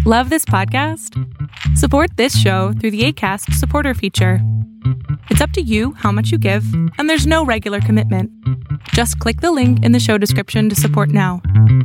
Love this podcast? Support this show through the Acast supporter feature. It's up to you how much you give, and there's no regular commitment. Just click the link in the show description to support now.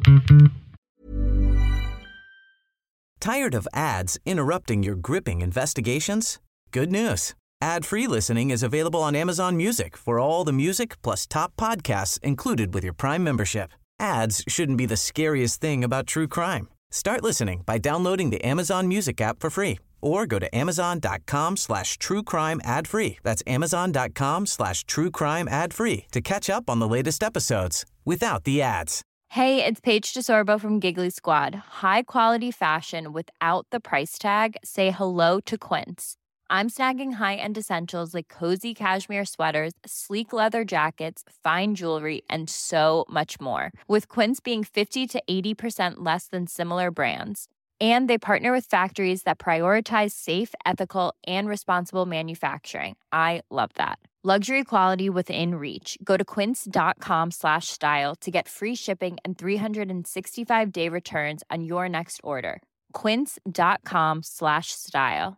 Tired of ads interrupting your gripping investigations? Good news. Ad-free listening is available on Amazon Music for all the music plus top podcasts included with your Prime membership. Ads shouldn't be the scariest thing about true crime. Start listening by downloading the Amazon Music app for free or go to amazon.com/truecrime ad-free. That's amazon.com/truecrime ad-free to catch up on the latest episodes without the ads. Hey, it's Paige DeSorbo from Giggly Squad. High quality fashion without the price tag. Say hello to Quince. I'm snagging high-end essentials like cozy cashmere sweaters, sleek leather jackets, fine jewelry, and so much more. With Quince being 50 to 80% less than similar brands. And they partner with factories that prioritize safe, ethical, and responsible manufacturing. I love that. Luxury quality within reach. Go to quince.com/style to get free shipping and 365-day returns on your next order. Quince.com/style.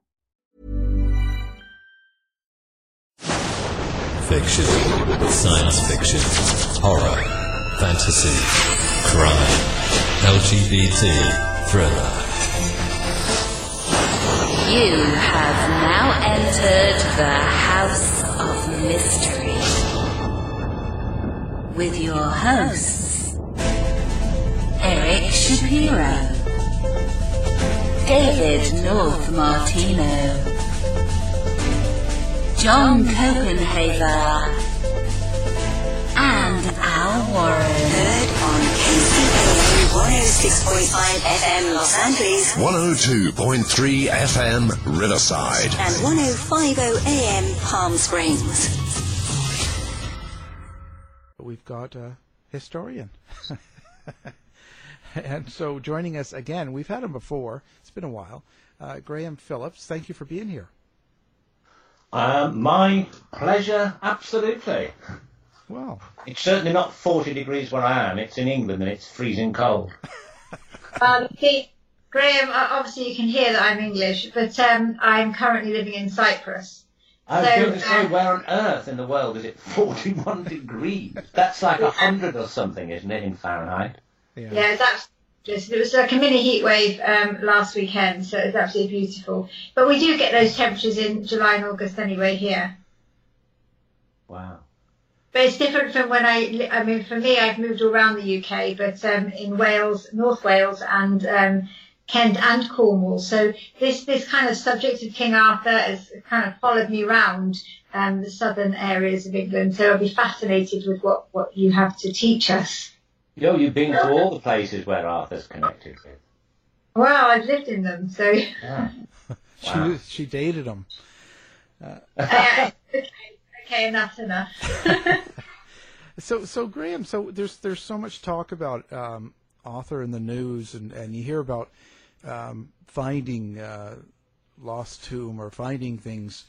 Fiction, science fiction, horror, fantasy, crime, LGBT, thriller. You have now entered the House of Mystery with your hosts, Eric Shapiro, David North Martino, John Copenhaver, and Al Warren. Heard on KCAA 106.5 FM Los Angeles, 102.3 FM Riverside, and 105.0 AM Palm Springs. We've got a historian. And so joining us again, we've had him before, it's been a while, Graham Phillips. Thank you for being here. My pleasure, absolutely. Well, it's certainly not 40 degrees where I am. It's in England and it's freezing cold. Graham, obviously you can hear that I'm English, but I'm currently living in Cyprus. I was going to say, where on earth in the world is it 41 degrees? That's like 100 or something, isn't it, in Fahrenheit? Yeah, that's just, it was like a mini heat wave last weekend, so it's absolutely beautiful. But we do get those temperatures in July and August anyway here. Wow. But it's different from when I mean, for me, I've moved all around the UK, but in Wales, North Wales, and Kent and Cornwall. So this kind of subject of King Arthur has kind of followed me around the southern areas of England. So I'll be fascinated with what you have to teach us. You've been to all the places where Arthur's connected with. Well, I've lived in them, so... Yeah. Wow. She dated him. Okay, enough. So Graham, so there's so much talk about Arthur in the news, and you hear about finding lost tomb or finding things.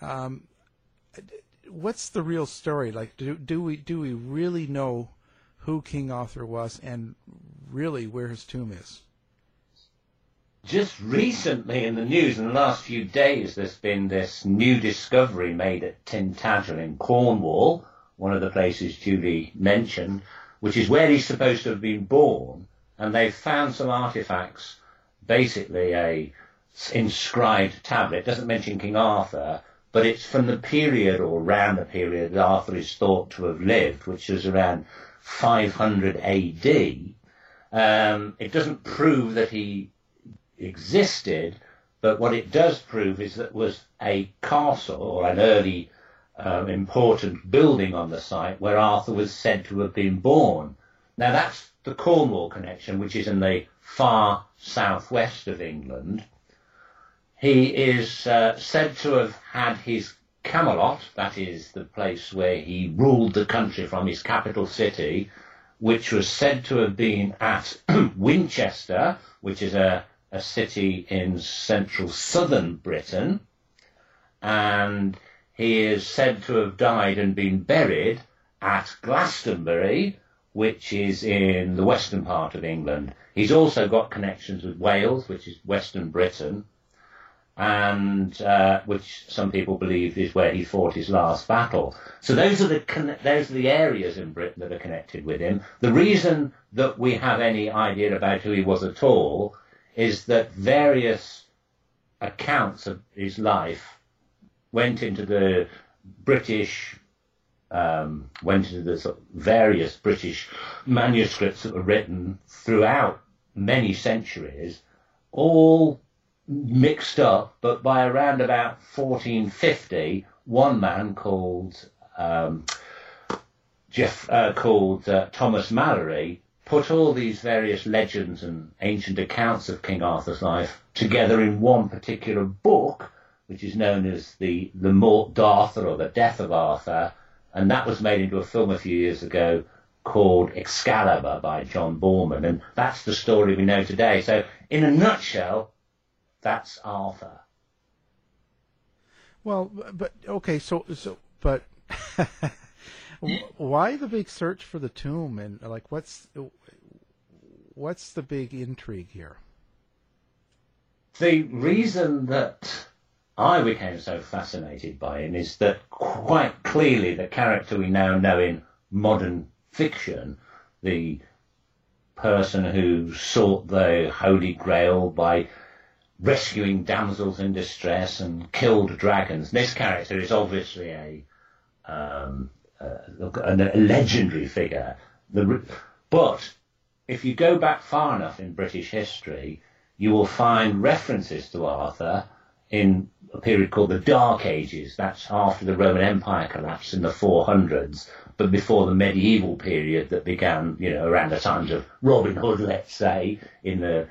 What's the real story? Like, do we really know who King Arthur was and really where his tomb is? Just recently in the news, in the last few days, there's been this new discovery made at Tintagel in Cornwall, one of the places Julie mentioned, which is where he's supposed to have been born, and they've found some artifacts, basically a inscribed tablet. It doesn't mention King Arthur, but it's from the period, or around the period, that Arthur is thought to have lived, which was around 500 AD. It doesn't prove that he existed, but what it does prove is that it was a castle or an early important building on the site where Arthur was said to have been born. Now that's the Cornwall connection, which is in the far southwest of England. He is said to have had his Camelot, that is the place where he ruled the country from, his capital city, which was said to have been at Winchester, which is a city in central southern Britain, and he is said to have died and been buried at Glastonbury, which is in the western part of England. He's also got connections with Wales, which is Western Britain, and which some people believe is where he fought his last battle. So those are the areas in Britain that are connected with him. The reason that we have any idea about who he was at all is that various accounts of his life went into the sort of various British manuscripts that were written throughout many centuries, all mixed up, but by around about 1450, one man called Thomas Malory put all these various legends and ancient accounts of King Arthur's life together in one particular book, which is known as the Mort d'Arthur, or the Death of Arthur, and that was made into a film a few years ago called Excalibur by John Borman, and that's the story we know today. So, in a nutshell, that's Arthur. Well, but okay, but why the big search for the tomb, and like what's the big intrigue here? The reason that I became so fascinated by him is that quite clearly the character we now know in modern fiction, the person who sought the Holy Grail by rescuing damsels in distress and killed dragons. This character is obviously a legendary figure. But if you go back far enough in British history, you will find references to Arthur in a period called the Dark Ages. That's after the Roman Empire collapsed in the 400s, but before the medieval period that began, around the times of Robin Hood, let's say, in the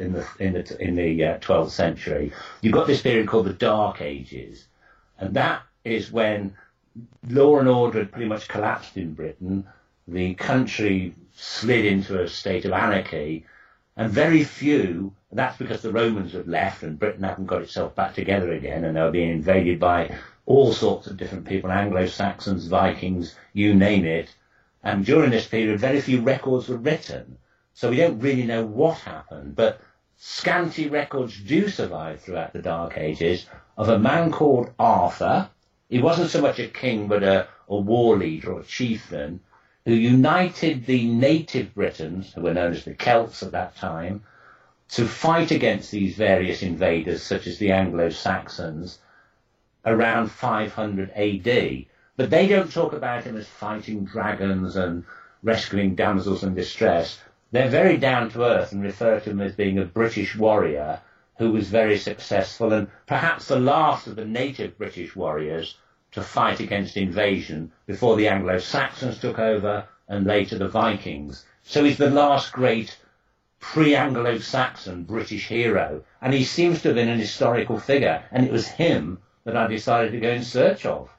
12th century. You've got this period called the Dark Ages, and that is when law and order had pretty much collapsed in Britain. The country slid into a state of anarchy, and very few, that's because the Romans had left and Britain hadn't got itself back together again, and they were being invaded by all sorts of different people, Anglo-Saxons, Vikings, you name it. And during this period, very few records were written. So we don't really know what happened, but scanty records do survive throughout the Dark Ages of a man called Arthur. He wasn't so much a king, but a war leader or a chieftain, who united the native Britons, who were known as the Celts at that time, to fight against these various invaders, such as the Anglo-Saxons, around 500 AD. But they don't talk about him as fighting dragons and rescuing damsels in distress. They're very down to earth and refer to him as being a British warrior who was very successful, and perhaps the last of the native British warriors to fight against invasion before the Anglo-Saxons took over and later the Vikings. So he's the last great pre-Anglo-Saxon British hero, and he seems to have been an historical figure, and it was him that I decided to go in search of.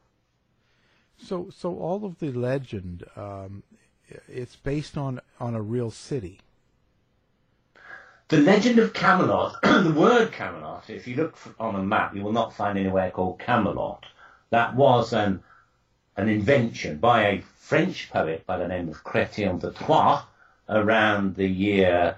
So all of the legend, it's based on a real city. The legend of Camelot, the word Camelot, if you look on a map, you will not find anywhere called Camelot. That was an invention by a French poet by the name of Chrétien de Troyes around the year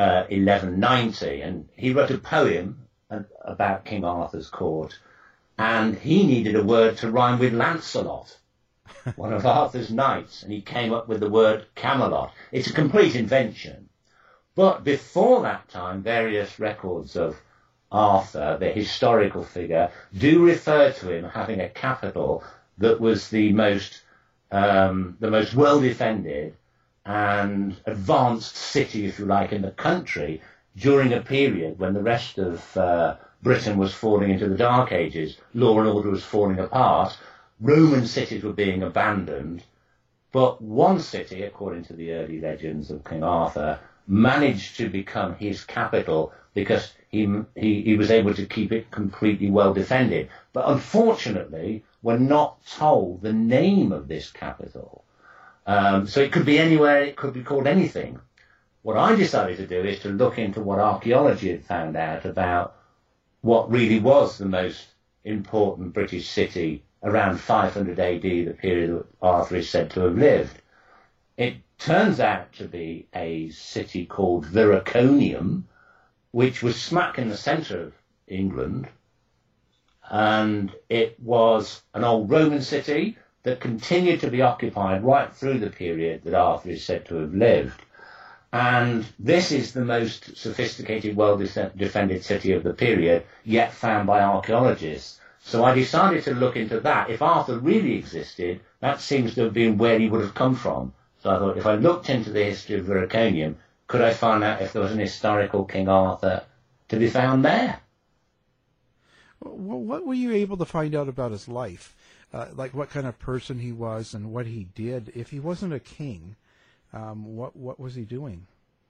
1190, and he wrote a poem about King Arthur's court, and he needed a word to rhyme with Lancelot, one of Arthur's knights, and he came up with the word Camelot. It's a complete invention. But before that time, various records of Arthur, the historical figure, do refer to him having a capital that was the most well-defended and advanced city, if you like, in the country during a period when the rest of Britain was falling into the Dark Ages. Law and order was falling apart. Roman cities were being abandoned. But one city, according to the early legends of King Arthur, managed to become his capital because he was able to keep it completely well defended. But unfortunately, we're not told the name of this capital. So it could be anywhere, it could be called anything. What I decided to do is to look into what archaeology had found out about what really was the most important British city around 500 AD, the period that Arthur is said to have lived. It turns out to be a city called Viraconium, which was smack in the centre of England. And it was an old Roman city that continued to be occupied right through the period that Arthur is said to have lived. And this is the most sophisticated, well-defended city of the period, yet found by archaeologists. So I decided to look into that. If Arthur really existed, that seems to have been where he would have come from. So I thought, if I looked into the history of Viraconium, could I find out if there was an historical King Arthur to be found there? Well, what were you able to find out about his life? Like what kind of person he was and what he did? If he wasn't a king, what was he doing?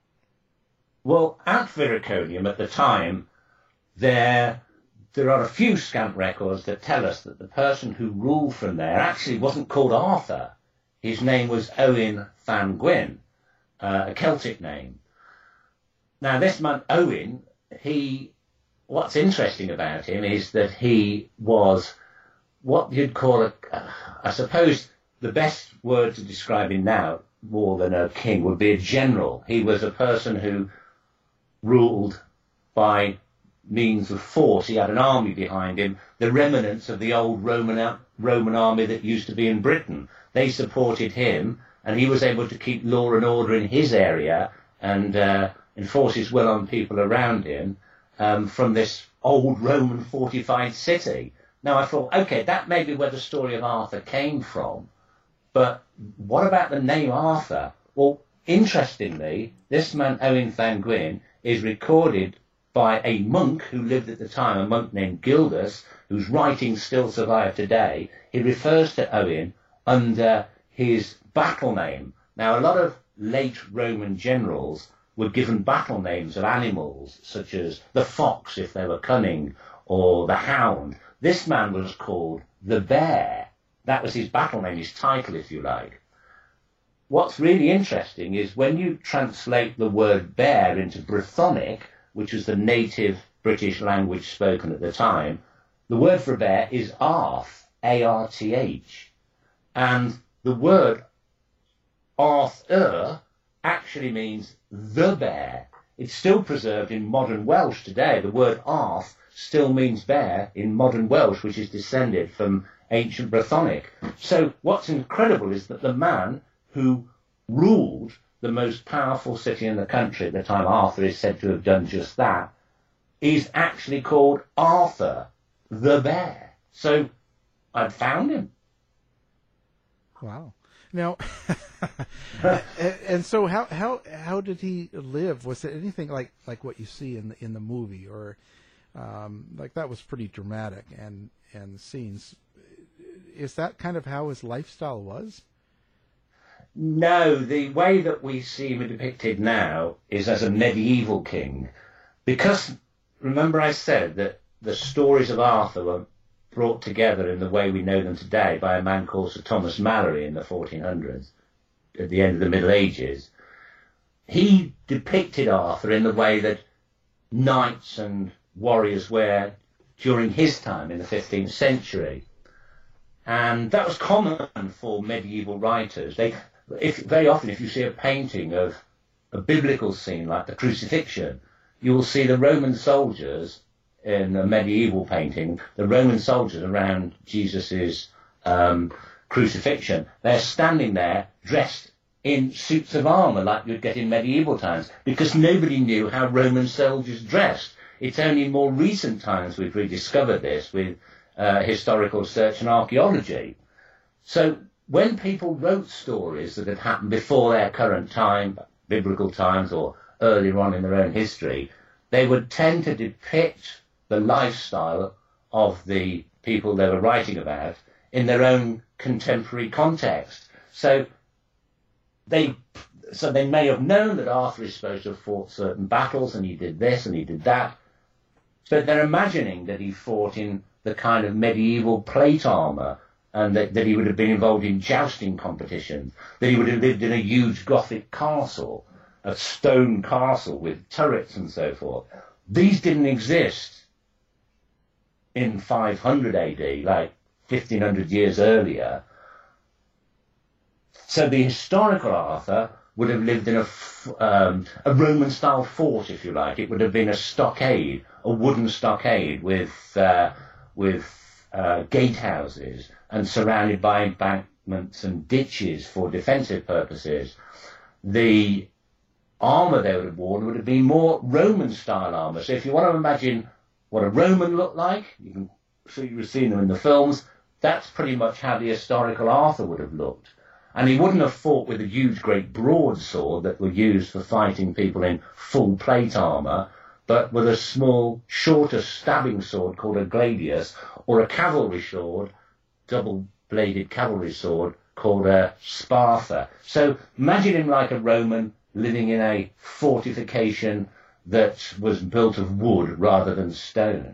Well, at Viraconium at the time, there are a few scant records that tell us that the person who ruled from there actually wasn't called Arthur. His name was Owen Fan Gwyn, a Celtic name. Now, this man, Owen, what's interesting about him is that he was what you'd call I suppose the best word to describe him now, more than a king, would be a general. He was a person who ruled by means of force. He had an army behind him, the remnants of the old Roman army that used to be in Britain. They supported him, and he was able to keep law and order in his area and enforce his will on people around him from this old Roman fortified city. Now I thought, okay, that may be where the story of Arthur came from, but what about the name Arthur? Well, interestingly, this man Owen Fan Gwyn is recorded by a monk who lived at the time, a monk named Gildas, whose writings still survive today. He refers to Owen under his battle name. Now, a lot of late Roman generals were given battle names of animals, such as the fox if they were cunning, or the hound. This man was called the Bear. That was his battle name, his title, if you like. What's really interesting is when you translate the word bear into Brythonic, which was the native British language spoken at the time, the word for bear is Arth, A-R-T-H. And the word Arthur actually means the bear. It's still preserved in modern Welsh today. The word Arth still means bear in modern Welsh, which is descended from ancient Brythonic. So what's incredible is that the man who ruled the most powerful city in the country at the time, Arthur is said to have done just that, is actually called Arthur the Bear. So I'd found him. Wow. Now, and so how did he live? Was it anything like what you see in the movie, or like that was pretty dramatic and scenes? Is that kind of how his lifestyle was? No, the way that we see him depicted now is as a medieval king, because remember I said that the stories of Arthur were brought together in the way we know them today by a man called Sir Thomas Malory in the 1400s, at the end of the Middle Ages. He depicted Arthur in the way that knights and warriors were during his time in the 15th century. And that was common for medieval writers. Very often, if you see a painting of a biblical scene like the crucifixion, you will see the Roman soldiers in a medieval painting, the Roman soldiers around Jesus's crucifixion. They're standing there dressed in suits of armour like you'd get in medieval times, because nobody knew how Roman soldiers dressed. It's only in more recent times we've rediscovered this with historical research and archaeology. So when people wrote stories that had happened before their current time, biblical times or earlier on in their own history, they would tend to depict the lifestyle of the people they were writing about in their own contemporary context. So they may have known that Arthur is supposed to have fought certain battles and he did this and he did that, but they're imagining that he fought in the kind of medieval plate armour, and that he would have been involved in jousting competitions, that he would have lived in a huge Gothic castle, a stone castle with turrets and so forth. These didn't exist in 500 AD, like 1500 years earlier. So the historical Arthur would have lived in a Roman-style fort, if you like. It would have been a stockade, a wooden stockade with gatehouses and surrounded by embankments and ditches for defensive purposes. The armour they would have worn would have been more Roman-style armour. So if you want to imagine what a Roman looked like, you've seen them in the films, that's pretty much how the historical Arthur would have looked. And he wouldn't have fought with a huge, great broadsword that were used for fighting people in full plate armour, but with a small, shorter stabbing sword called a gladius, or a cavalry sword, double-bladed cavalry sword, called a sparta. So imagine him like a Roman living in a fortification that was built of wood rather than stone.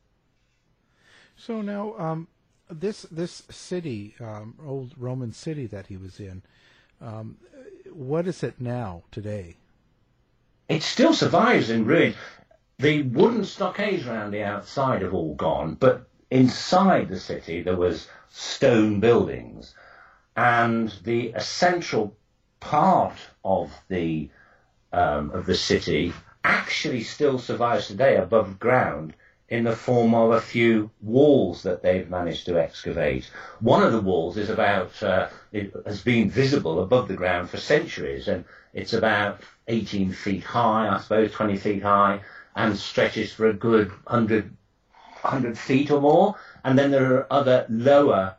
So now, this city, old Roman city that he was in, what is it now, today? It still survives in ruin. The wooden stockades around the outside have all gone, but inside the city there was stone buildings, and the central part of the city actually still survives today above ground in the form of a few walls that they've managed to excavate. One of the walls is it has been visible above the ground for centuries, and it's about 18 feet high, I suppose, 20 feet high, and stretches for a good 100 feet or more. And then there are other lower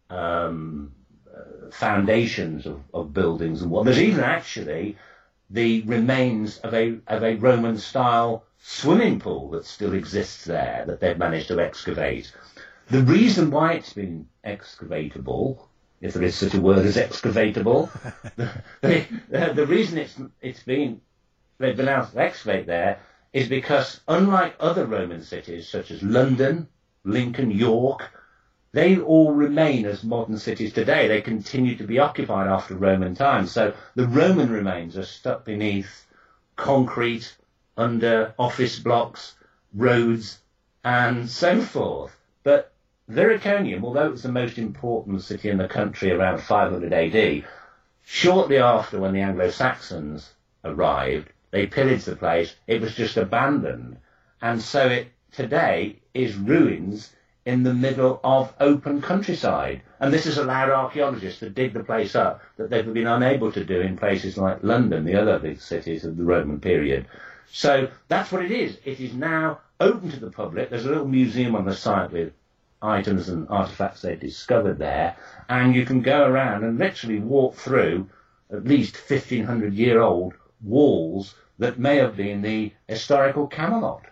foundations of buildings and what. There's even actually the remains of a Roman-style swimming pool that still exists there that they've managed to excavate. The reason why it's been excavatable, if there is such a word as excavatable, the reason they've been able to excavate there is because, unlike other Roman cities such as London, Lincoln, York, they all remain as modern cities today. They continue to be occupied after Roman times. So the Roman remains are stuck beneath concrete, under office blocks, roads, and so forth. But Viriconium, although it was the most important city in the country around 500 AD, shortly after, when the Anglo-Saxons arrived, they pillaged the place. It was just abandoned. And so it today is ruins in the middle of open countryside. And this has allowed archaeologists to dig the place up that they've been unable to do in places like London, the other big cities of the Roman period. So that's what it is. It is now open to the public. There's a little museum on the site with items and artifacts they've discovered there, and you can go around and literally walk through at least 1,500-year-old walls that may have been the historical Camelot.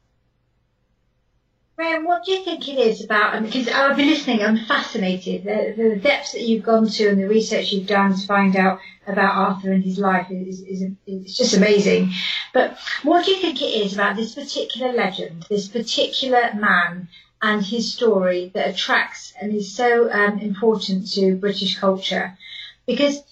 Graham, what do you think it is about, because I've been listening, I'm fascinated, the depths that you've gone to and the research you've done to find out about Arthur and his life is just amazing. But what do you think it is about this particular legend, this particular man and his story that attracts and is so important to British culture? Because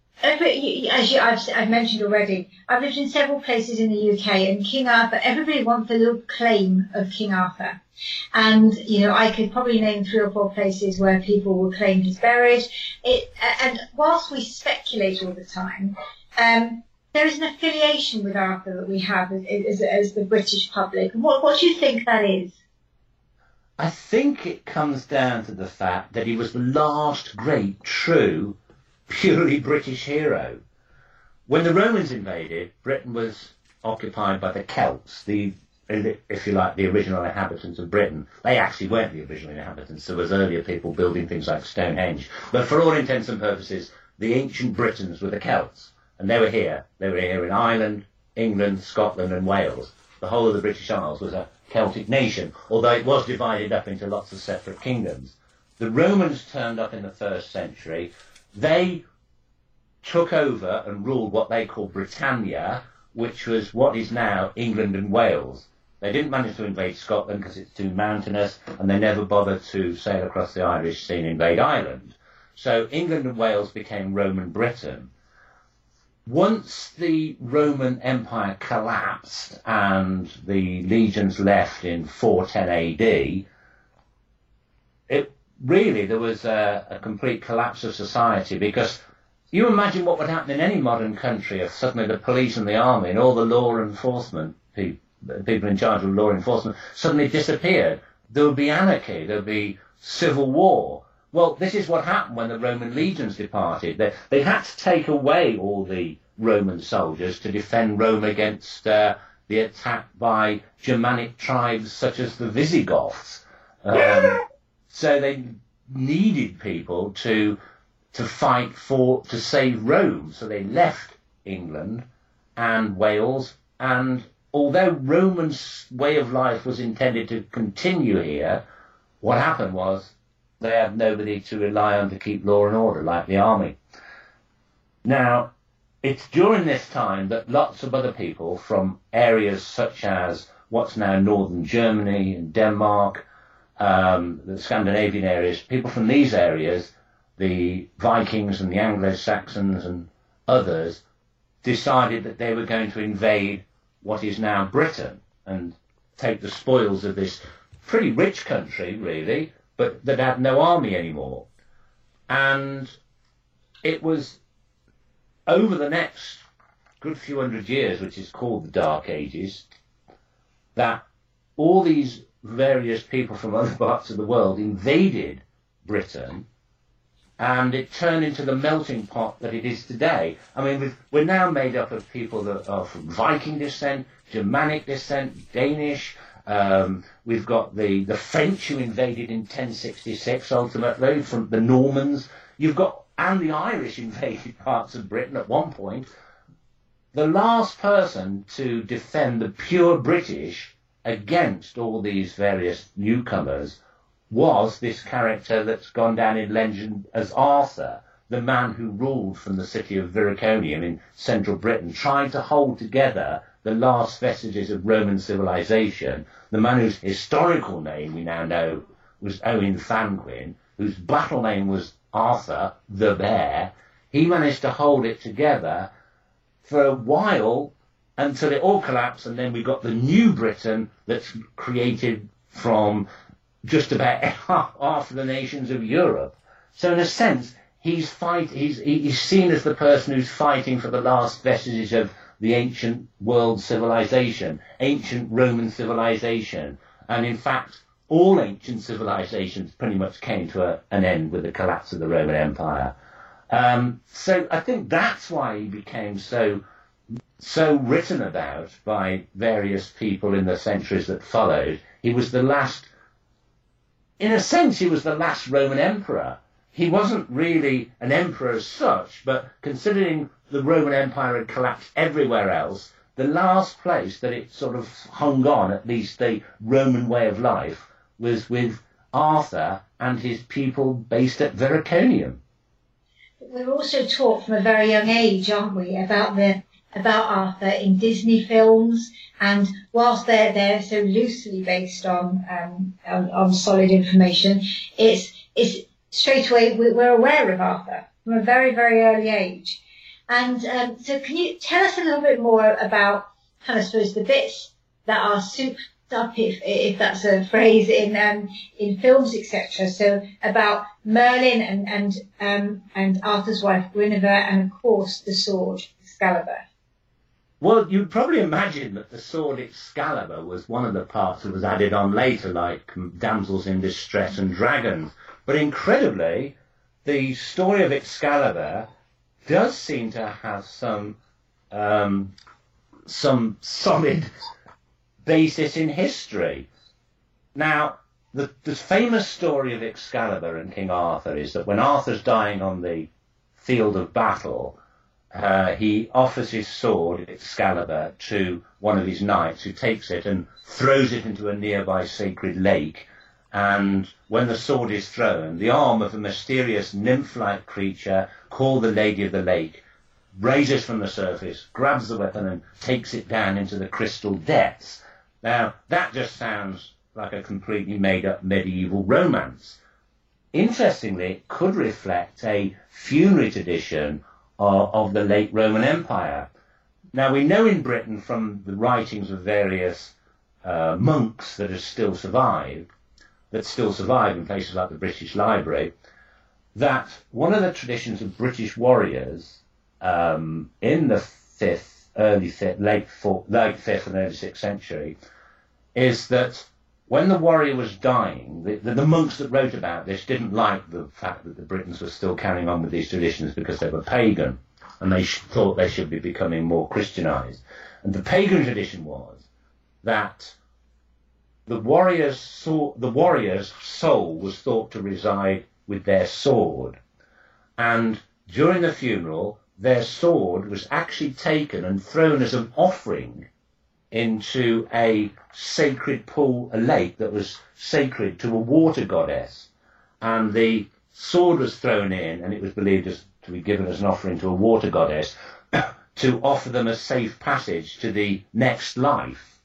as I've mentioned already, I've lived in several places in the UK, and King Arthur, everybody wants a little claim of King Arthur. And, I could probably name 3 or 4 places where people will claim he's buried. And whilst we speculate all the time, there is an affiliation with Arthur that we have as the British public. What do you think that is? I think it comes down to the fact that he was the last great, true, purely British hero. When the Romans invaded, Britain was occupied by the Celts, if you like, the original inhabitants of Britain. They actually weren't the original inhabitants. There was earlier people building things like Stonehenge. But for all intents and purposes, the ancient Britons were the Celts. And they were here. They were here in Ireland, England, Scotland and Wales. The whole of the British Isles was a Celtic nation, although it was divided up into lots of separate kingdoms. The Romans turned up in the 1st century. They took over and ruled what they called Britannia, which was what is now England and Wales. They didn't manage to invade Scotland because it's too mountainous, and they never bothered to sail across the Irish Sea and invade Ireland. So England and Wales became Roman Britain. Once the Roman Empire collapsed and the legions left in 410 AD, there was a complete collapse of society, because you imagine what would happen in any modern country if suddenly the police and the army and all the law enforcement people in charge of law enforcement suddenly disappeared. There would be anarchy, there would be civil war. Well, this is what happened when the Roman legions departed. They had to take away all the Roman soldiers to defend Rome against the attack by Germanic tribes such as the Visigoths. So they needed people to fight to save Rome. So they left England and Wales, and although Roman's way of life was intended to continue here, what happened was they had nobody to rely on to keep law and order, like the army. Now, it's during this time that lots of other people from areas such as what's now northern Germany and Denmark, the Scandinavian areas, people from these areas, the Vikings and the Anglo-Saxons and others, decided that they were going to invade what is now Britain and take the spoils of this pretty rich country, really, but that had no army anymore. And it was over the next good few hundred years, which is called the Dark Ages, that all these various people from other parts of the world invaded Britain, and it turned into the melting pot that it is today. I mean, we're now made up of people that are from Viking descent, Germanic descent, Danish. We've got the French who invaded in 1066, ultimately, from the Normans. And the Irish invaded parts of Britain at one point. The last person to defend the pure British against all these various newcomers was this character that's gone down in legend as Arthur, the man who ruled from the city of Viriconium in central Britain, trying to hold together the last vestiges of Roman civilization, the man whose historical name we now know was Owen Fanquin, whose battle name was Arthur the Bear. He managed to hold it together for a while until it all collapsed, and then we got the new Britain that's created from just about half of the nations of Europe. So in a sense, he's seen as the person who's fighting for the last vestiges of the ancient world civilization, ancient Roman civilization. And in fact, all ancient civilizations pretty much came to an end with the collapse of the Roman Empire. So I think that's why he became so written about by various people in the centuries that followed. He was the last, in a sense, he was the last Roman emperor. He wasn't really an emperor as such, but considering the Roman Empire had collapsed everywhere else, the last place that it sort of hung on, at least the Roman way of life, was with Arthur and his people based at Viriconium. We're also taught from a very young age, aren't we, about Arthur in Disney films, and whilst they're so loosely based on solid information, it's straight away we're aware of Arthur from a very, very early age. And so can you tell us a little bit more about, kind of, I suppose, the bits that are souped up, if that's a phrase, in films, etc. So about Merlin and Arthur's wife Guinevere, and of course the sword Excalibur. Well, you'd probably imagine that the sword Excalibur was one of the parts that was added on later, like damsels in distress and dragons. But incredibly, the story of Excalibur does seem to have some solid basis in history. Now, the famous story of Excalibur and King Arthur is that when Arthur's dying on the field of battle, he offers his sword, Excalibur, to one of his knights, who takes it and throws it into a nearby sacred lake. And when the sword is thrown, the arm of a mysterious nymph-like creature called the Lady of the Lake raises from the surface, grabs the weapon and takes it down into the crystal depths. Now, that just sounds like a completely made-up medieval romance. Interestingly, it could reflect a funerary tradition of the late Roman Empire. Now, we know in Britain from the writings of various monks that still survive in places like the British Library, that one of the traditions of British warriors in the late 5th and early 6th century is that when the warrior was dying, the monks that wrote about this didn't like the fact that the Britons were still carrying on with these traditions because they were pagan, and they thought they should be becoming more Christianized. And the pagan tradition was that the warrior's soul was thought to reside with their sword, and during the funeral, their sword was actually taken and thrown as an offering into a sacred pool, a lake that was sacred to a water goddess, and the sword was thrown in, and it was believed to be given as an offering to a water goddess to offer them a safe passage to the next life.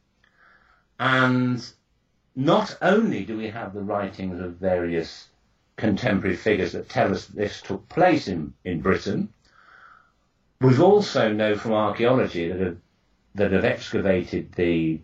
And not only do we have the writings of various contemporary figures that tell us this took place in Britain, we've also know from archaeology that have excavated the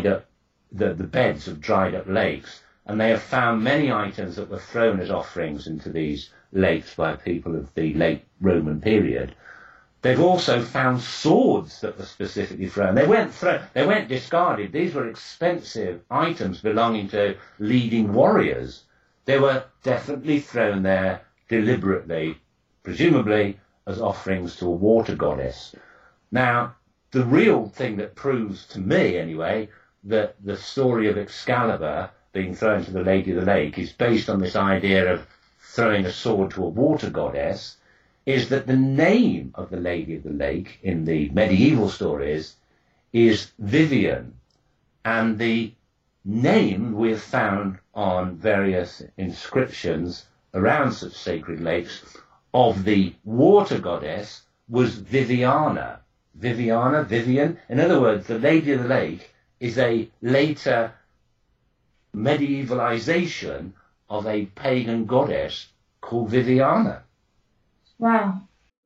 beds of dried up lakes, and they have found many items that were thrown as offerings into these lakes by people of the late Roman period. They've also found swords that were specifically thrown. They weren't discarded. These were expensive items belonging to leading warriors. They were definitely thrown there deliberately, presumably as offerings to a water goddess. Now, the real thing that proves to me, anyway, that the story of Excalibur being thrown to the Lady of the Lake is based on this idea of throwing a sword to a water goddess, is that the name of the Lady of the Lake in the medieval stories is Vivian, and the name we have found on various inscriptions around such sacred lakes of the water goddess was Viviana. Vivian. In other words, the Lady of the Lake is a later medievalization of a pagan goddess called Viviana. Wow.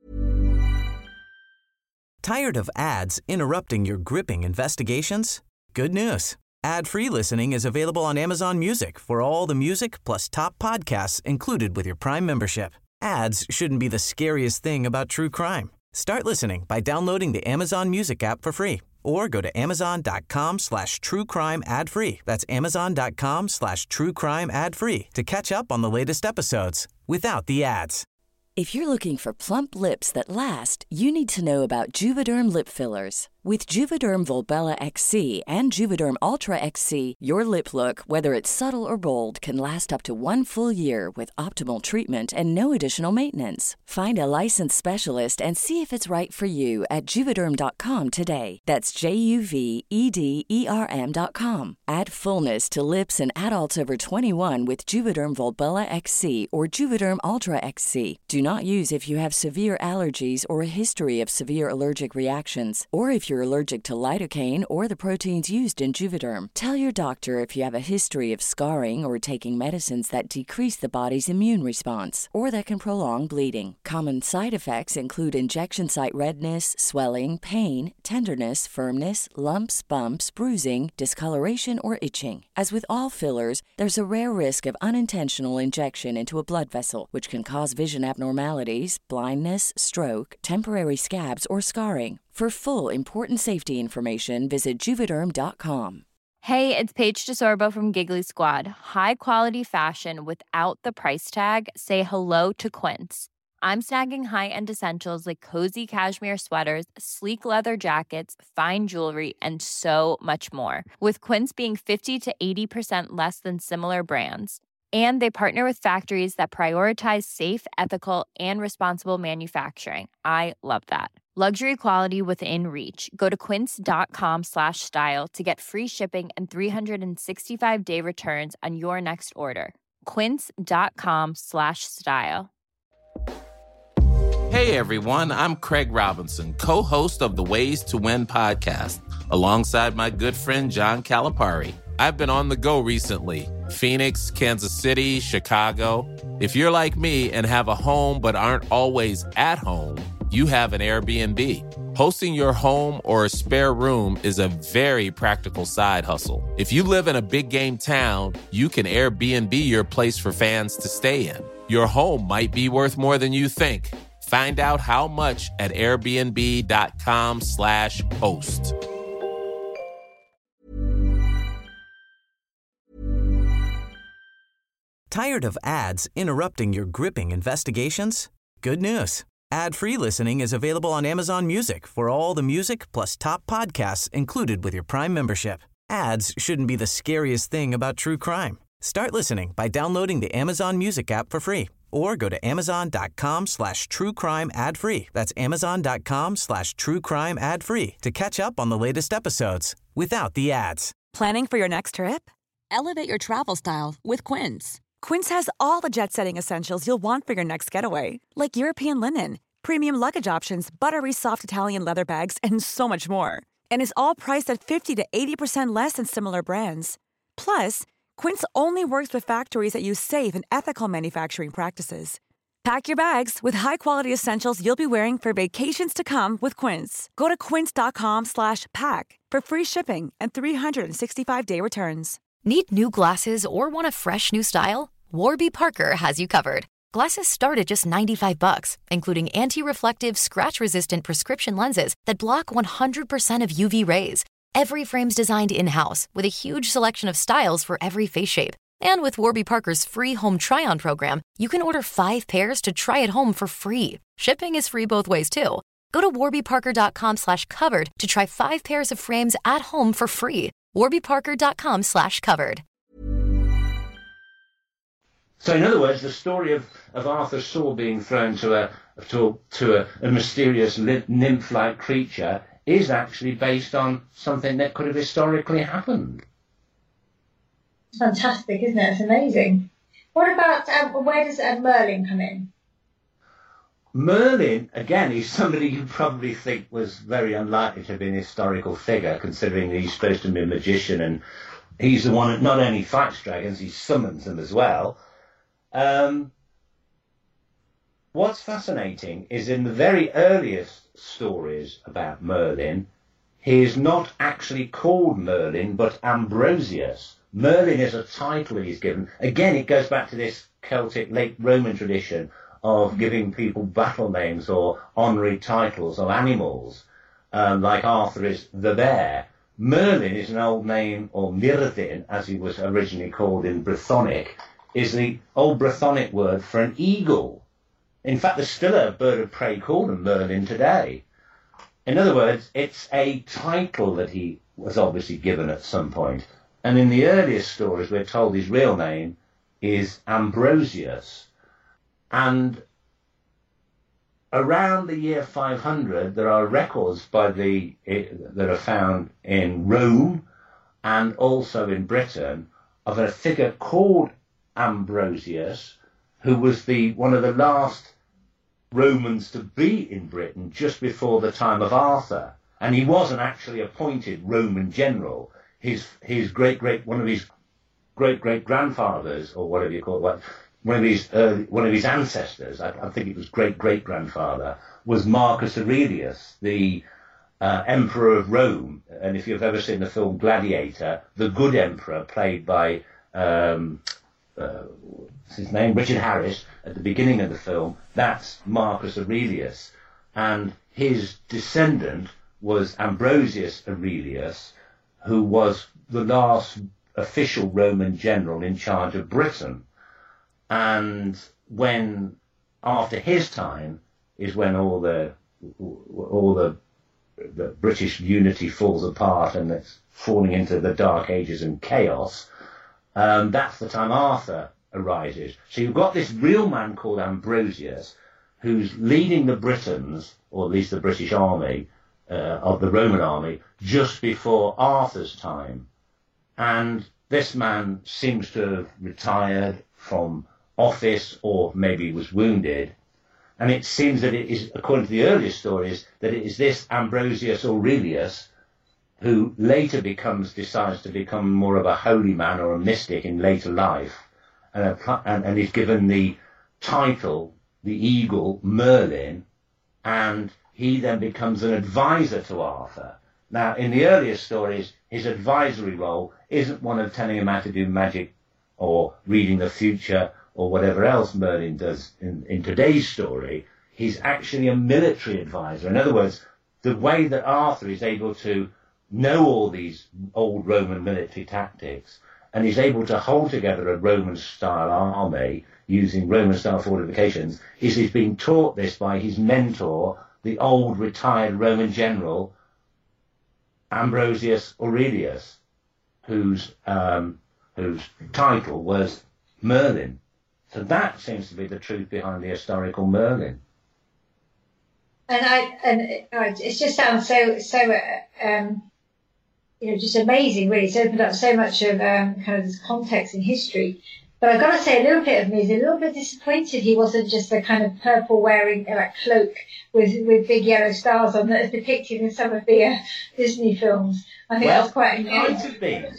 Tired of ads interrupting your gripping investigations? Good news. Ad-free listening is available on Amazon Music for all the music plus top podcasts included with your Prime membership. Ads shouldn't be the scariest thing about true crime. Start listening by downloading the Amazon Music app for free or go to amazon.com/truecrime ad-free. That's amazon.com/truecrime ad-free to catch up on the latest episodes without the ads. If you're looking for plump lips that last, you need to know about Juvederm lip fillers. With Juvederm Volbella XC and Juvederm Ultra XC, your lip look, whether it's subtle or bold, can last up to 1 full year with optimal treatment and no additional maintenance. Find a licensed specialist and see if it's right for you at Juvederm.com today. That's JUVEDERM.com. Add fullness to lips in adults over 21 with Juvederm Volbella XC or Juvederm Ultra XC. Do not use if you have severe allergies or a history of severe allergic reactions, or if you're allergic to lidocaine or the proteins used in Juvederm. Tell your doctor if you have a history of scarring or taking medicines that decrease the body's immune response or that can prolong bleeding. Common side effects include injection site redness, swelling, pain, tenderness, firmness, lumps, bumps, bruising, discoloration, or itching. As with all fillers, there's a rare risk of unintentional injection into a blood vessel, which can cause vision abnormalities, blindness, stroke, temporary scabs, or scarring. For full important safety information, visit Juvederm.com. Hey, it's Paige DeSorbo from Giggly Squad. High quality fashion without the price tag. Say hello to Quince. I'm snagging high-end essentials like cozy cashmere sweaters, sleek leather jackets, fine jewelry, and so much more. With Quince being 50 to 80% less than similar brands. And they partner with factories that prioritize safe, ethical, and responsible manufacturing. I love that. Luxury quality within reach. Go to quince.com/style to get free shipping and 365-day returns on your next order. Quince.com/style. Hey everyone, I'm Craig Robinson, co-host of the Ways to Win podcast, alongside my good friend John Calipari. I've been on the go recently. Phoenix, Kansas City, Chicago. If you're like me and have a home but aren't always at home, you have an Airbnb. Hosting your home or a spare room is a very practical side hustle. If you live in a big game town, you can Airbnb your place for fans to stay in. Your home might be worth more than you think. Find out how much at airbnb.com/host. Tired of ads interrupting your gripping investigations? Good news. Ad-free listening is available on Amazon Music for all the music plus top podcasts included with your Prime membership. Ads shouldn't be the scariest thing about true crime. Start listening by downloading the Amazon Music app for free or go to amazon.com/truecrime ad-free. That's amazon.com/truecrime ad-free to catch up on the latest episodes without the ads. Planning for your next trip? Elevate your travel style with Quince. Quince has all the jet-setting essentials you'll want for your next getaway, like European linen, premium luggage options, buttery soft Italian leather bags, and so much more. And is all priced at 50 to 80% less than similar brands. Plus, Quince only works with factories that use safe and ethical manufacturing practices. Pack your bags with high-quality essentials you'll be wearing for vacations to come with Quince. Go to quince.com/pack for free shipping and 365-day returns. Need new glasses or want a fresh new style? Warby Parker has you covered. Glasses start at just $95, including anti-reflective, scratch-resistant prescription lenses that block 100% of UV rays. Every frame's designed in-house with a huge selection of styles for every face shape. And with Warby Parker's free home try-on program, you can order 5 pairs to try at home for free. Shipping is free both ways, too. Go to warbyparker.com/covered to try 5 pairs of frames at home for free. warbyparker.com/covered. So, in other words, the story of Arthur Saul being thrown to a mysterious nymph-like creature is actually based on something that could have historically happened. It's fantastic, isn't it? It's amazing. What about, where does Merlin come in? Merlin, again, is somebody you probably think was very unlikely to be an historical figure, considering he's supposed to be a magician, and he's the one that not only fights dragons, he summons them as well. What's fascinating is in the very earliest stories about Merlin, he is not actually called Merlin, but Ambrosius. Merlin is a title he's given. Again, it goes back to this Celtic, late Roman tradition of giving people battle names or honorary titles of animals, like Arthur is the bear. Merlin is an old name, or Myrddin, as he was originally called in Brythonic, is the old Brythonic word for an eagle. In fact, there's still a bird of prey called a Merlin today. In other words, it's a title that he was obviously given at some point. And in the earliest stories, we're told his real name is Ambrosius. And around the year 500, there are records that are found in Rome and also in Britain of a figure called Ambrosius, who was one of the last Romans to be in Britain just before the time of Arthur. And he wasn't actually appointed Roman general. His one of his great grandfathers, or whatever you call it, one of his ancestors, I think it was great grandfather, was Marcus Aurelius, the emperor of Rome. And if you've ever seen the film Gladiator, the good emperor, played by what's his name, Richard Harris, at the beginning of the film, that's Marcus Aurelius. And his descendant was Ambrosius Aurelius, who was the last official Roman general in charge of Britain. And after his time is when all the British unity falls apart and it's falling into the Dark Ages and chaos. That's the time Arthur arises. So you've got this real man called Ambrosius, who's leading the Britons, or at least the British army, of the Roman army, just before Arthur's time. And this man seems to have retired from office, or maybe was wounded. And it seems that it is, according to the earliest stories, that it is this Ambrosius Aurelius who later decides to become more of a holy man or a mystic in later life, and is given the title, the eagle, Merlin, and he then becomes an advisor to Arthur. Now, in the earliest stories, his advisory role isn't one of telling him how to do magic or reading the future or whatever else Merlin does in today's story, he's actually a military advisor. In other words, the way that Arthur is able to know all these old Roman military tactics, and he's able to hold together a Roman-style army using Roman-style fortifications, is he's been taught this by his mentor, the old retired Roman general, Ambrosius Aurelius, whose title was Merlin. So that seems to be the truth behind the historical Merlin. And it just sounds so just amazing, really. It's opened up so much of kind of this context in history. But I've got to say, a little bit of me is a little bit disappointed he wasn't just a kind of purple-wearing cloak with big yellow stars on that is depicted in some of the Disney films. I think that's quite amazing.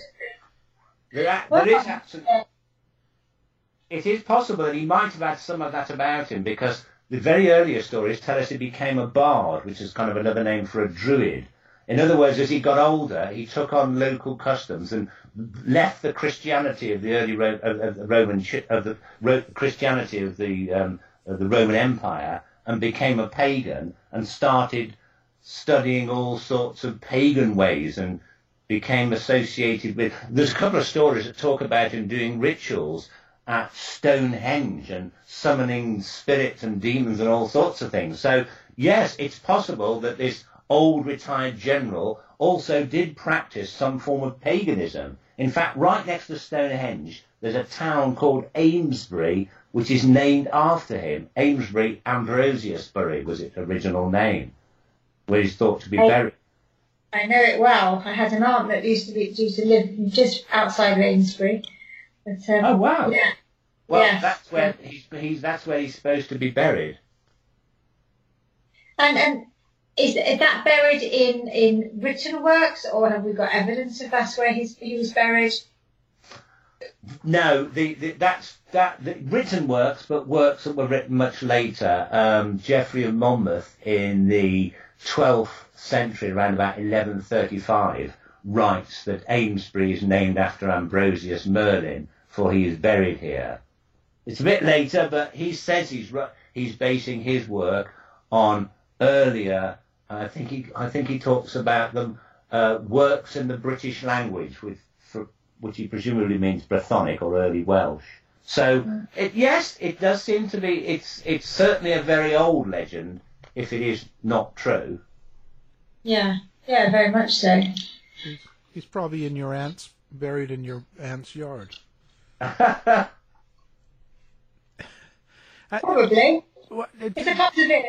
It is possible that he might have had some of that about him, because the very earlier stories tell us he became a bard, which is kind of another name for a druid. In other words, as he got older, he took on local customs and left the Christianity of the early Christianity of the Roman Empire and became a pagan and started studying all sorts of pagan ways and became associated with. There's a couple of stories that talk about him doing rituals at Stonehenge and summoning spirits and demons and all sorts of things. So yes, it's possible that this old retired general also did practice some form of paganism. In fact, right next to Stonehenge, there's a town called Amesbury, which is named after him. Amesbury, Ambrosiusbury was its original name, where he's thought to be buried. I know it well. I had an aunt that used to live just outside of Amesbury. But, oh wow! Yeah. Well, yes. That's where that's where he's supposed to be buried. And is that buried in written works, or have we got evidence of that's where he was buried? No, the written works, but works that were written much later. Geoffrey of Monmouth in the 12th century, around about 1135, writes that Amesbury is named after Ambrosius Merlin, for he is buried here. It's a bit later, but he says he's basing his work on earlier. I think he talks about them works in the British language, which he presumably means Brythonic or early Welsh. So it does seem to be. It's certainly a very old legend, if it is not true. Yeah, very much so. He's probably buried in your aunt's yard. Probably. It's a possibility.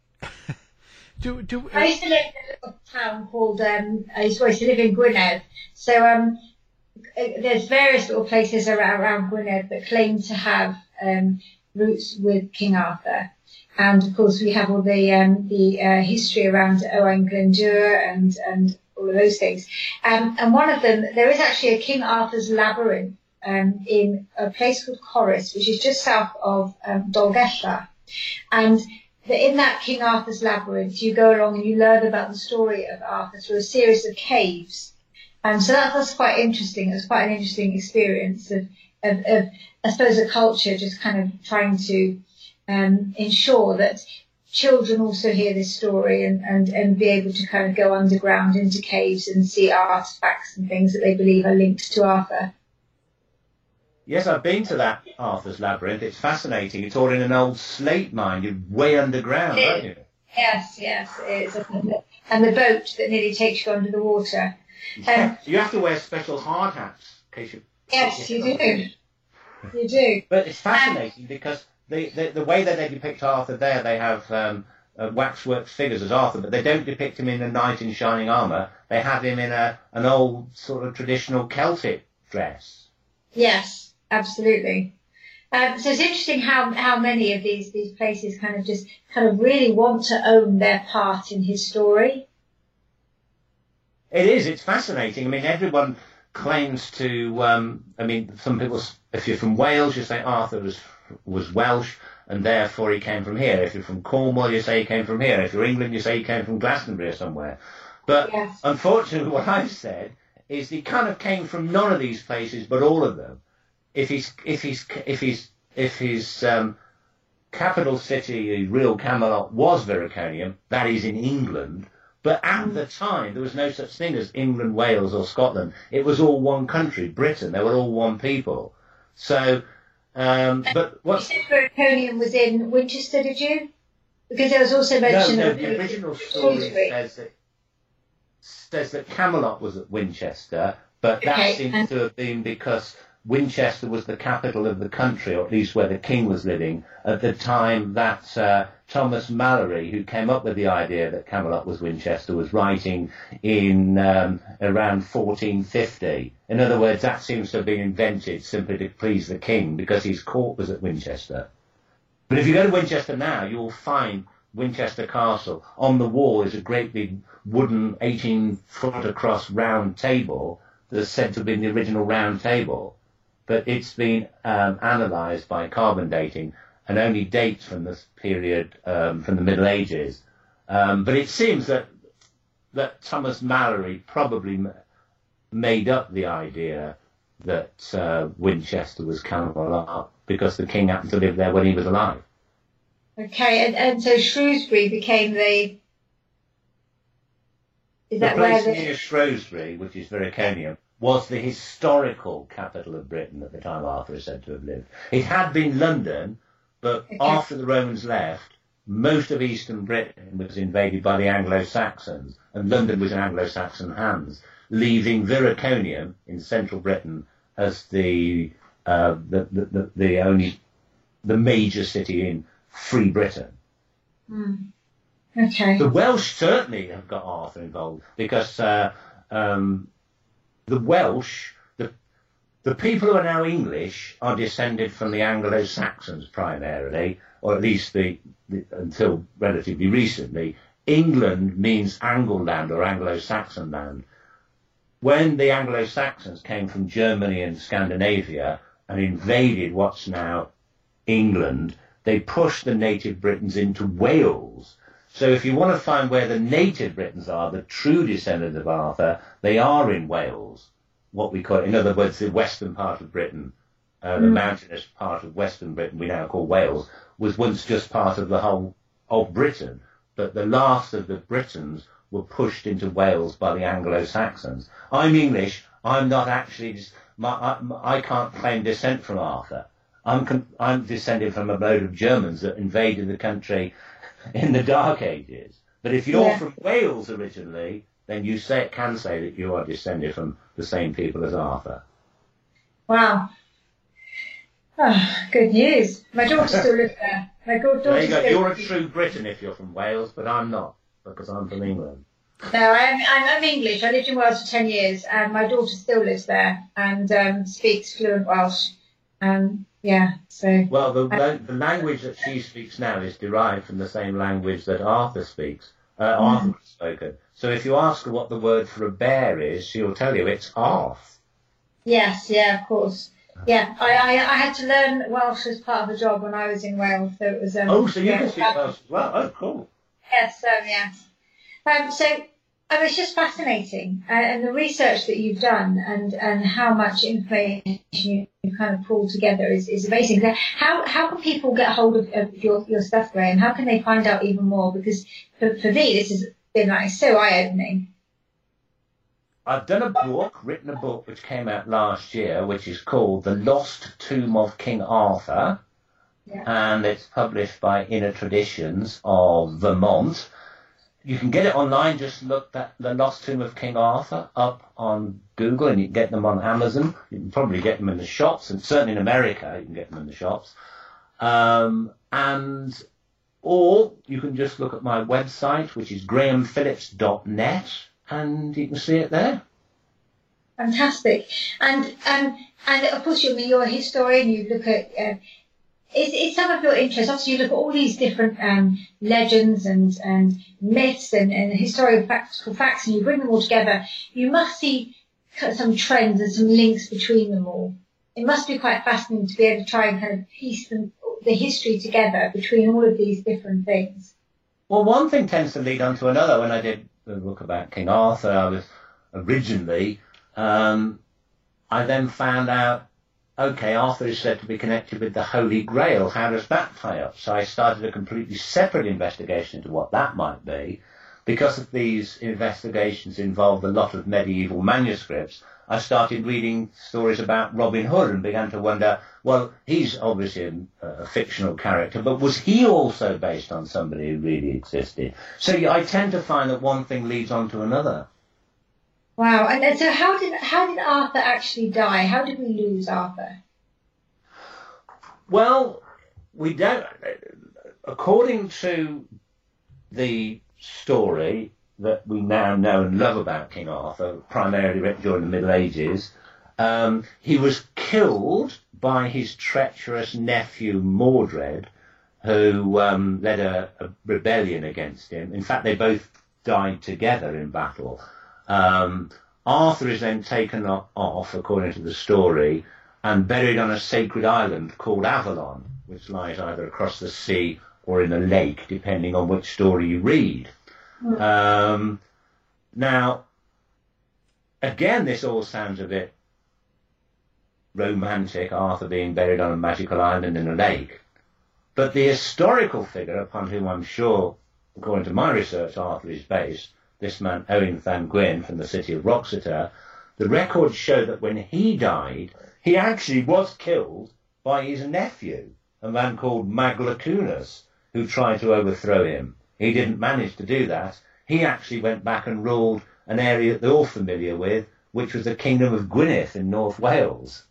I used to live in a little town called, I used to live in Gwynedd. So there's various little places around Gwynedd that claim to have roots with King Arthur. And of course we have all the history around Owain Glyndŵr and all of those things. And one of them, there is actually a King Arthur's Labyrinth in a place called Corris, which is just south of Dolgellau. And in that King Arthur's Labyrinth, you go along and you learn about the story of Arthur through a series of caves. And so that was quite interesting. It was quite an interesting experience of I suppose, a culture just kind of trying to ensure that children also hear this story and be able to kind of go underground into caves and see artifacts and things that they believe are linked to Arthur. Yes, I've been to that Arthur's Labyrinth. It's fascinating. It's all in an old slate mine. You're way underground, aren't you? Yes, it's and the boat that nearly takes you under the water. You have to wear special hard hats in case you. Yes, you do. You do. But it's fascinating because the way that they depict Arthur there, they have waxwork figures as Arthur, but they don't depict him in a knight in shining armour. They have him in an old sort of traditional Celtic dress. Yes. Absolutely. So it's interesting how many of these places kind of really want to own their part in his story. It is. It's fascinating. I mean, everyone claims to. Some people. If you're from Wales, you say Arthur was Welsh, and therefore he came from here. If you're from Cornwall, you say he came from here. If you're England, you say he came from Glastonbury or somewhere. But Unfortunately, what I've said is he kind of came from none of these places, but all of them. If he's if his capital city, his real Camelot, was Vericonium, that is in England. But at the time, there was no such thing as England, Wales, or Scotland. It was all one country, Britain. They were all one people. So, but what? You said Vericonium was in Winchester, did you? Because there was also mention No, of the original story says that Camelot was at Winchester, but that seems to have been because Winchester was the capital of the country, or at least where the king was living, at the time that Thomas Malory, who came up with the idea that Camelot was Winchester, was writing in around 1450. In other words, that seems to have been invented simply to please the king because his court was at Winchester. But if you go to Winchester now, you'll find Winchester Castle. On the wall is a great big wooden 18-foot across round table that's said to have been the original round table. But it's been analysed by carbon dating and only dates from this period, from the Middle Ages. But it seems that Thomas Malory probably made up the idea that Winchester was Camelot because the king happened to live there when he was alive. Okay, and so Shrewsbury became the... Is that place where near Shrewsbury, which is Vericonium, was the historical capital of Britain at the time Arthur is said to have lived. It had been London, but after the Romans left, most of eastern Britain was invaded by the Anglo-Saxons, and London was in Anglo-Saxon hands, leaving Vericonium in central Britain as the major city in free Britain. Okay. The Welsh certainly have got Arthur involved because the Welsh, the people who are now English, are descended from the Anglo-Saxons primarily, or at least until relatively recently. England means Angleland or Anglo-Saxon land. When the Anglo-Saxons came from Germany and Scandinavia and invaded what's now England, they pushed the native Britons into Wales. So if you want to find where the native Britons are, the true descendants of Arthur, they are in Wales, what we call, in other words, the western part of Britain, the mountainous part of western Britain, we now call Wales, was once just part of the whole of Britain. But the last of the Britons were pushed into Wales by the Anglo-Saxons. I'm English. I'm not actually, I can't claim descent from Arthur. I'm descended from a load of Germans that invaded the country in the Dark Ages. But if you're from Wales originally, then you can say that you are descended from the same people as Arthur. Wow. Oh, good news. My daughter still lives there. There you go. You're a true Briton if you're from Wales, but I'm not, because I'm from England. No, I'm English. I lived in Wales for 10 years, and my daughter still lives there and speaks fluent Welsh. So... Well, the language that she speaks now is derived from the same language that Arthur speaks. Arthur has spoken. So if you ask her what the word for a bear is, she'll tell you it's arth. Yes, yeah, of course. Yeah, I had to learn Welsh as part of the job when I was in Wales, so it was... so you can speak Welsh as well? Oh, cool. Yes, so it's just fascinating, and the research that you've done and how much information you kind of pulled together is amazing. How can people get hold of your stuff, Graham? How can they find out even more? Because for me, this has been so eye-opening. I've written a book which came out last year, which is called The Lost Tomb of King Arthur, and it's published by Inner Traditions of Vermont. You can get it online, just look at The Lost Tomb of King Arthur up on Google, and you can get them on Amazon. You can probably get them in the shops, and certainly in America you can get them in the shops. Or you can just look at my website, which is grahamphillips.net, and you can see it there. Fantastic. And of course, you're a historian, you look at... It's some of your interest. Obviously, you look at all these different legends and myths and historical facts, and you bring them all together. You must see some trends and some links between them all. It must be quite fascinating to be able to try and kind of piece the history together between all of these different things. Well, one thing tends to lead on to another. When I did the book about King Arthur, I was originally, I then found out okay, Arthur is said to be connected with the Holy Grail. How does that tie up? So I started a completely separate investigation into what that might be. Because of these investigations involved a lot of medieval manuscripts, I started reading stories about Robin Hood and began to wonder, well, he's obviously a fictional character, but was he also based on somebody who really existed? So I tend to find that one thing leads on to another. Wow. And so how did Arthur actually die? How did we lose Arthur? Well, we don't. According to the story that we now know and love about King Arthur, primarily written during the Middle Ages, he was killed by his treacherous nephew Mordred, who led a rebellion against him. In fact, they both died together in battle. Arthur is then taken off, according to the story, and buried on a sacred island called Avalon, which lies either across the sea or in a lake, depending on which story you read. Now, again, this all sounds a bit romantic, Arthur being buried on a magical island in a lake. But the historical figure upon whom I'm sure, according to my research, Arthur is based, this man Owen Van Gwyn from the city of Roxeter, the records show that when he died, he actually was killed by his nephew, a man called Maglacunas, who tried to overthrow him. He didn't manage to do that. He actually went back and ruled an area that they're all familiar with, which was the Kingdom of Gwynedd in North Wales.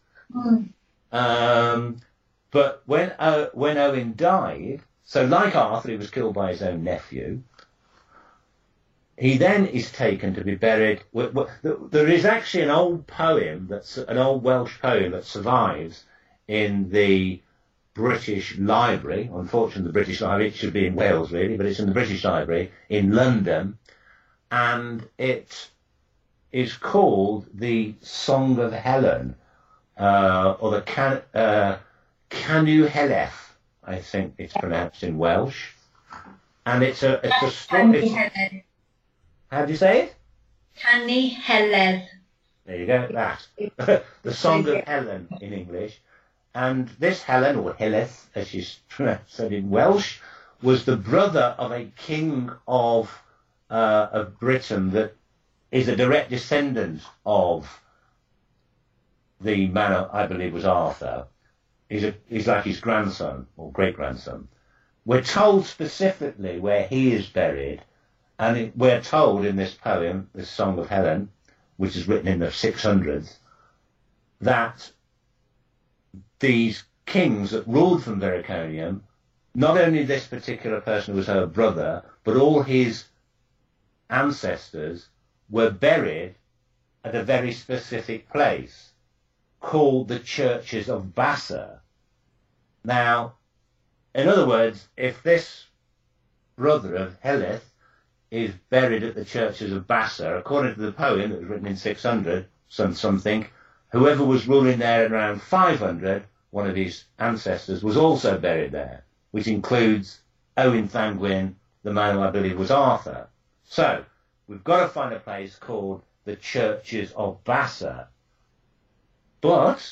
But when Owen died, so like Arthur, he was killed by his own nephew, he then is taken to be buried. There is actually an old poem, an old Welsh poem that survives in the British Library. Unfortunately, the British Library, it should be in Wales really, but it's in the British Library in London, and it is called the Song of Helen, or the Canu Heleth, I think it's pronounced in Welsh, and it's a story. How do you say it? Canu Heleth. There you go, that. The Song of Helen in English. And this Helen, or Heleth, as she's said in Welsh, was the brother of a king of Britain that is a direct descendant of the man I believe was Arthur. He's like his grandson, or great-grandson. We're told specifically where he is buried, and we're told in this poem, this Song of Helen, which is written in the 600s, that these kings that ruled from Vericonium, not only this particular person who was her brother, but all his ancestors were buried at a very specific place called the Churches of Bassa. Now, in other words, if this brother of Heleth is buried at the Churches of Bassa, according to the poem that was written in 600, something, whoever was ruling there around 500, one of his ancestors, was also buried there, which includes Owen Van Gwyn, the man who I believe was Arthur. So, we've got to find a place called the Churches of Bassa. But,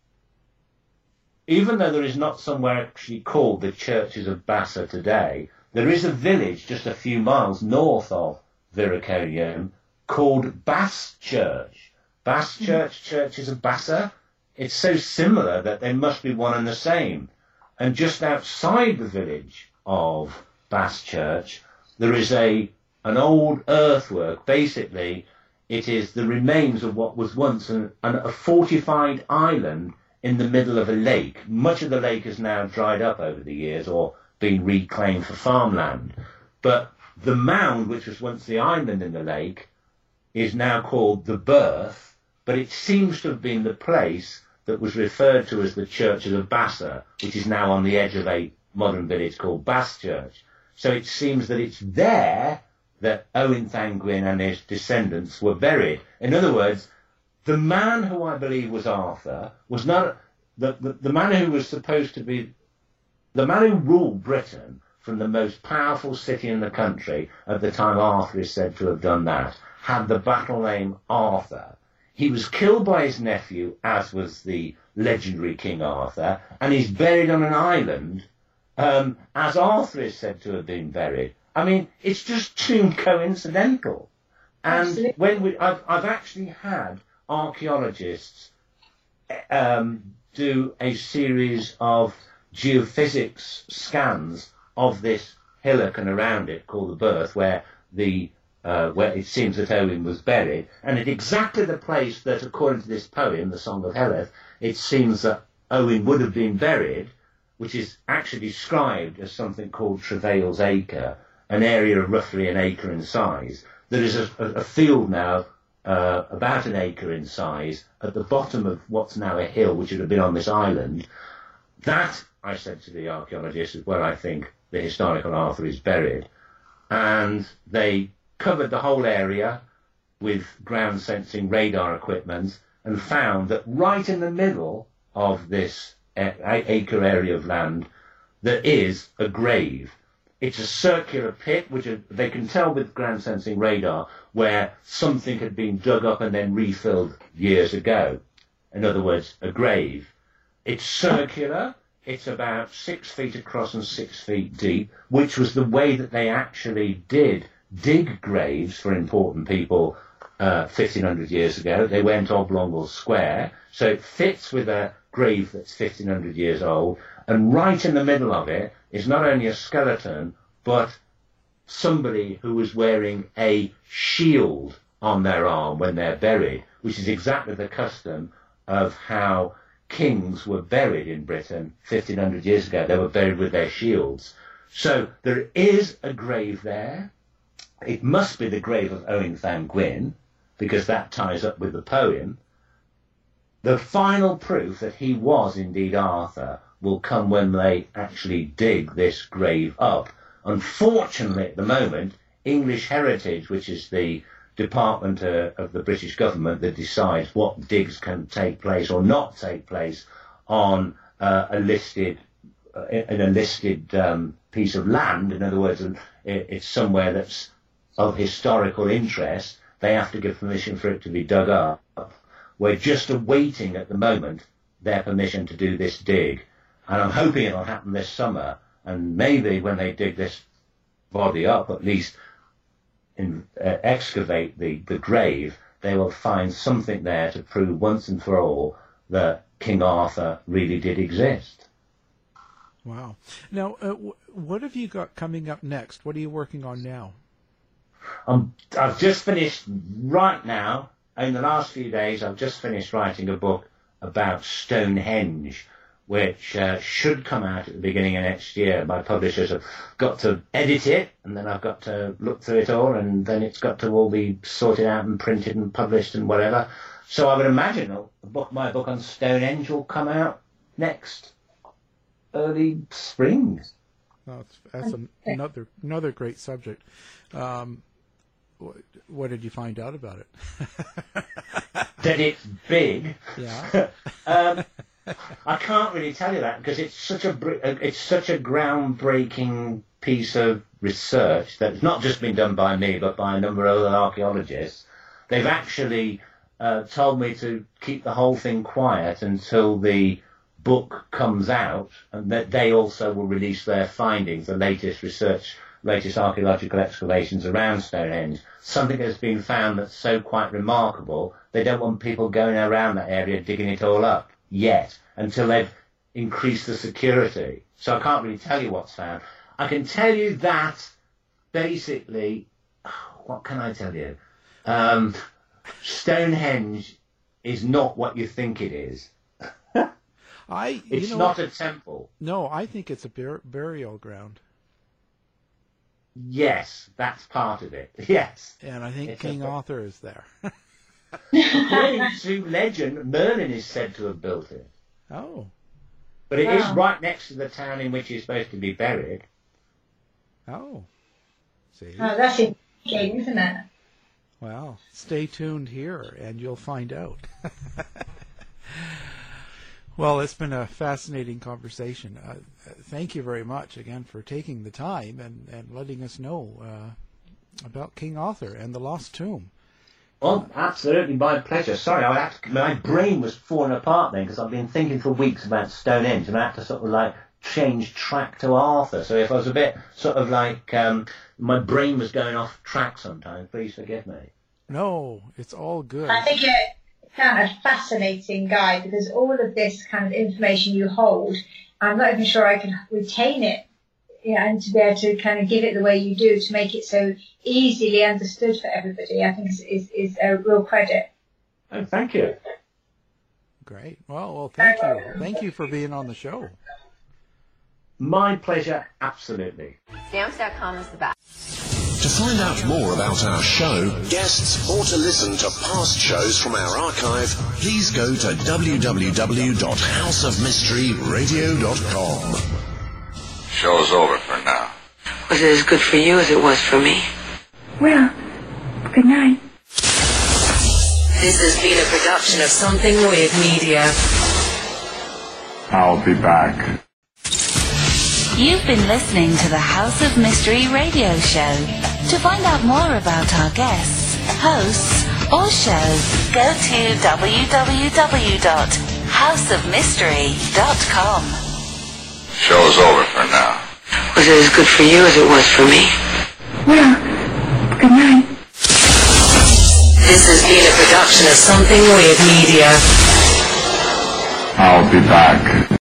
even though there is not somewhere actually called the Churches of Bassa today, there is a village just a few miles north of Vericonium called Bass Church. Bass Church, Churches of Bassa. It's so similar that they must be one and the same. And just outside the village of Bass Church, there is an old earthwork. Basically, it is the remains of what was once a fortified island in the middle of a lake. Much of the lake has now dried up over the years or been reclaimed for farmland. But the mound, which was once the island in the lake, is now called the Berth, but it seems to have been the place that was referred to as the Churches of Bassa, which is now on the edge of a modern village called Bass Church. So it seems that it's there that Owen Van Gwyn and his descendants were buried. In other words, the man who I believe was Arthur was not the man who was supposed to be the man who ruled Britain from the most powerful city in the country at the time Arthur is said to have done that, had the battle name Arthur. he was killed by his nephew, as was the legendary King Arthur, and he's buried on an island, as Arthur is said to have been buried. I mean, it's just too coincidental. And Absolutely. I've actually had archaeologists do a series of geophysics scans of this hillock and around it called the Birth, where it seems that Owen was buried, and at exactly the place that, according to this poem, the Song of Heleth, it seems that Owen would have been buried, which is actually described as something called Travail's Acre, an area of roughly an acre in size. There is a field now about an acre in size at the bottom of what's now a hill, which would have been on this island. That, I said to the archaeologists, is where I think the historical Arthur is buried. And they covered the whole area with ground sensing radar equipment and found that right in the middle of this acre area of land there is a grave. It's a circular pit, which they can tell with ground sensing radar, where something had been dug up and then refilled years ago. In other words, a grave. It's circular. It's about 6 feet across and 6 feet deep, which was the way that they actually did dig graves for important people 1,500 years ago. They went oblong or square, so it fits with a grave that's 1,500 years old, and right in the middle of it is not only a skeleton, but somebody who was wearing a shield on their arm when they're buried, which is exactly the custom of how kings were buried in Britain 1,500 years ago. They were buried with their shields. So there is a grave there. It must be the grave of Owen Van Gwyn, because that ties up with the poem. The final proof that he was indeed Arthur will come when they actually dig this grave up. Unfortunately, at the moment, English Heritage, which is the department of the British government that decides what digs can take place or not take place on a listed piece of land, in other words, it's somewhere that's of historical interest, they have to give permission for it to be dug up. We're just awaiting at the moment their permission to do this dig. And I'm hoping it'll happen this summer. And maybe when they dig this body up, at least excavate the grave, they will find something there to prove once and for all that King Arthur really did exist. Wow. Now, what have you got coming up next? What are you working on now? I've just finished right now. In the last few days, I've just finished writing a book about Stonehenge, which should come out at the beginning of next year. My publishers have got to edit it, and then I've got to look through it all, and then it's got to all be sorted out and printed and published and whatever. So I would imagine my book on Stonehenge will come out next early spring. Well, that's another great subject. What did you find out about it? That it's big. Yeah. I can't really tell you that because it's such a groundbreaking piece of research that's not just been done by me but by a number of other archaeologists. They've actually told me to keep the whole thing quiet until the book comes out, and that they also will release their findings, the latest research, latest archaeological excavations around Stonehenge. Something has been found that's so quite remarkable, they don't want people going around that area digging it all up yet, until they've increased the security. So I can't really tell you what's found. I can tell you that, basically, what can I tell you? Stonehenge is not what you think it is. It's not a temple. No, I think it's a burial ground. Yes, that's part of it. Yes. And I think King Arthur is there. According to legend, Merlin is said to have built it. Oh. But it is right next to the town in which he's supposed to be buried. Oh. See? Oh, that's intriguing, isn't it? Well, stay tuned here and you'll find out. Well, it's been a fascinating conversation. Thank you very much again for taking the time and letting us know about King Arthur and the Lost Tomb. Oh, absolutely, my pleasure. Sorry, my brain was falling apart then because I've been thinking for weeks about Stonehenge, and I had to sort of like change track to Arthur. So if I was a bit sort of like my brain was going off track sometimes, please forgive me. No, it's all good. I think you're kind of fascinating guy because all of this kind of information you hold, I'm not even sure I can retain it. Yeah, and to be able to kind of give it the way you do to make it so easily understood for everybody, I think is a real credit. Oh, thank you. Great. Well, thank you. Thank you for being on the show. My pleasure, absolutely. Stamps.com is the best. To find out more about our show, guests, or to listen to past shows from our archive, please go to www.houseofmysteryradio.com. Show's over for now. Was it as good for you as it was for me? Well, good night. This has been a production of Something Weird Media. I'll be back. You've been listening to the House of Mystery radio show. To find out more about our guests, hosts, or shows, go to www.houseofmystery.com. Show's over for now. Was it as good for you as it was for me? Well, good night. This has been a production of Something Weird Media. I'll be back.